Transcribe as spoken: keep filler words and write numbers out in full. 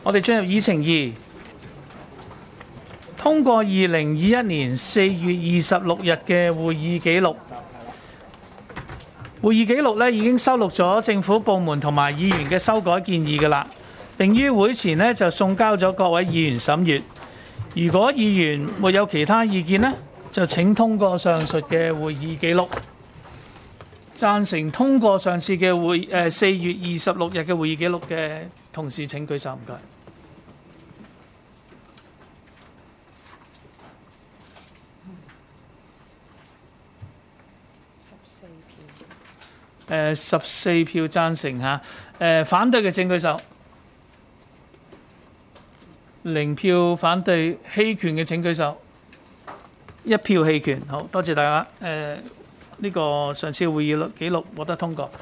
我哋進入議程二，通過二零二一年四月二十六日嘅會議記錄。會議記錄咧已經收錄咗政府部門同埋議員嘅修改建議㗎啦，並於會前呢就送交咗各位議員審閱。如果議員沒有其他意見呢，就請通過上述嘅會議記錄。贊成通過上次嘅會誒四月二十六日嘅會議記錄嘅同事請舉手，唔該。誒十四票贊成嚇，誒反對嘅請舉手。零票反對，棄權嘅請舉手。一票棄權，好多謝大家。誒呢個上次會議記錄獲得通過。